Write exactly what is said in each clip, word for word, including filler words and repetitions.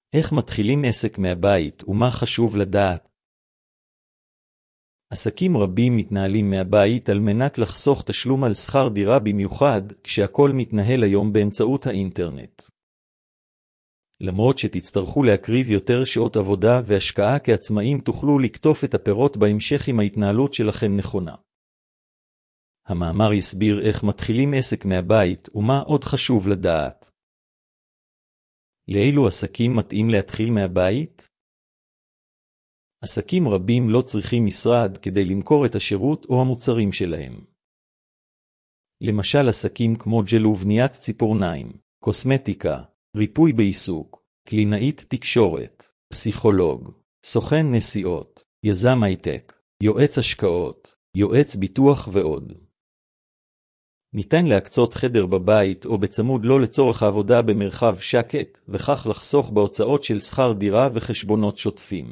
איך מתחילים עסק מהבית ומה חשוב לדעת? עסקים רבים מתנהלים מהבית על מנת לחסוך תשלום על שכר דירה, במיוחד כשהכל מתנהל היום באמצעות האינטרנט. למרות שתצטרכו להקריב יותר שעות עבודה והשקעה כעצמאים, תוכלו לקטוף את הפירות בהמשך אם ההתנהלות שלכם נכונה. המאמר יסביר איך מתחילים עסק מהבית ומה עוד חשוב לדעת. לאילו עסקים מתאים להתחיל מהבית? עסקים רבים לא צריכים משרד כדי למכור את השירות או המוצרים שלהם. למשל עסקים כמו ג'ל ובניית ציפורניים, קוסמטיקה, ריפוי בעיסוק, קלינאית תקשורת, פסיכולוג, סוכן נסיעות, יזם הייטק, יועץ השקעות, יועץ ביטוח ועוד. ניתן להקצות חדר בבית או בצמוד לו לצורך העבודה במרחב שקט, וכך לחסוך בהוצאות של שכר דירה וחשבונות שוטפים.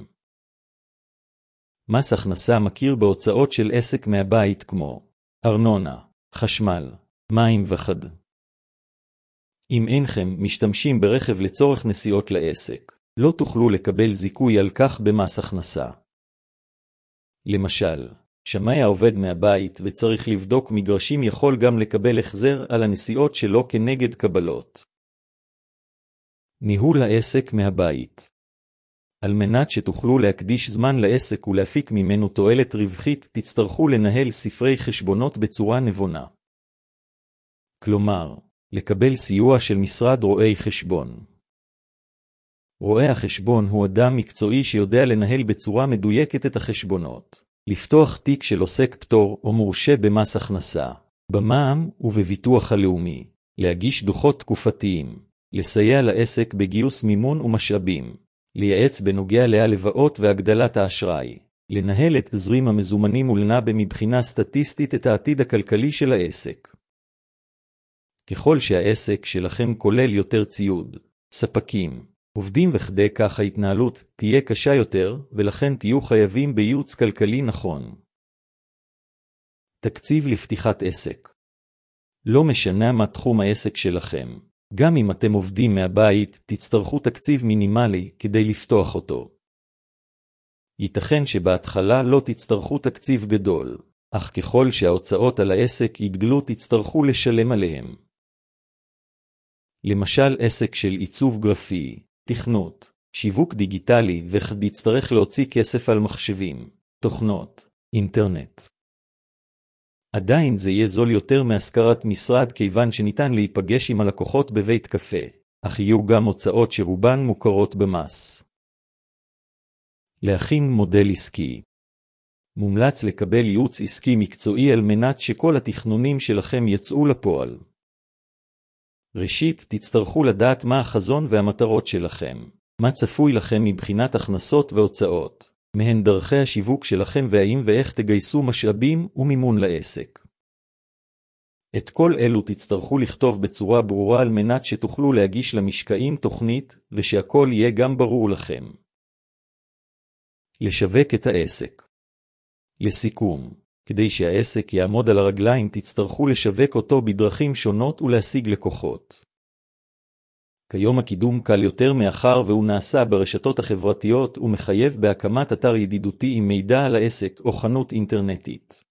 מס הכנסה מכיר בהוצאות של עסק מהבית כמו ארנונה, חשמל, מים וכד. אם אינכם משתמשים ברכב לצורך נסיעות לעסק, לא תוכלו לקבל זיכוי על כך במס הכנסה. למשל, שמאי העובד מהבית וצריך לבדוק מגרשים יכול גם לקבל החזר על הנסיעות שלו כנגד קבלות. ניהול העסק מהבית. על מנת שתוכלו להקדיש זמן לעסק ולהפיק ממנו תועלת רווחית, תצטרכו לנהל ספרי חשבונות בצורה נבונה. כלומר, לקבל סיוע של משרד רואי חשבון. רואה החשבון הוא אדם מקצועי שיודע לנהל בצורה מדויקת את החשבונות, לפתוח תיק של עוסק פטור או מורשה במס הכנסה, במע"מ ובביטוח הלאומי, להגיש דוחות תקופתיים, לסייע לעסק בגיוס מימון ומשאבים, לייעץ בנוגע להלוואות והגדלת האשראי, לנהל את תזרים המזומנים ולנבא מבחינה סטטיסטית את העתיד הכלכלי של העסק. ככל שהעסק שלכם כולל יותר ציוד, ספקים, עובדים וכדי כך ההתנהלות תהיה קשה יותר, ולכן תהיו חייבים בייעוץ כלכלי נכון. תקציב לפתיחת עסק. לא משנה מה תחום העסק שלכם, גם אם אתם עובדים מהבית, תצטרכו תקציב מינימלי כדי לפתוח אותו. ייתכן שבהתחלה לא תצטרכו תקציב גדול, אך ככל שההוצאות על העסק יגדלו תצטרכו לשלם עליהם. למשל עסק של עיצוב גרפי, תכנות, שיווק דיגיטלי וכד יצטרך להוציא כסף על מחשבים, תוכנות, אינטרנט. עדיין זה יהיה זול יותר מהשכרת משרד כיוון שניתן להיפגש עם הלקוחות בבית קפה, אך יהיו גם הוצאות שרובן מוכרות במס. להכין מודל עסקי. מומלץ לקבל ייעוץ עסקי מקצועי על מנת שכל התכנונים שלכם יצאו לפועל. ראשית, תצטרכו לדעת מה החזון והמטרות שלכם, מה צפוי לכם מבחינת הכנסות והוצאות, מהן דרכי השיווק שלכם והאם ואיך תגייסו משאבים ומימון לעסק. את כל אלו תצטרכו לכתוב בצורה ברורה על מנת שתוכלו להגיש למשקעים תוכנית ושהכל יהיה גם ברור לכם. לשווק את העסק. לסיכום, כדי שהעסק יעמוד על הרגליים תצטרכו לשווק אותו בדרכים שונות ולהשיג לקוחות. כיום הקידום קל יותר מאחר והוא נעשה ברשתות החברתיות ומחייב בהקמת אתר ידידותי עם מידע על העסק או חנות אינטרנטית.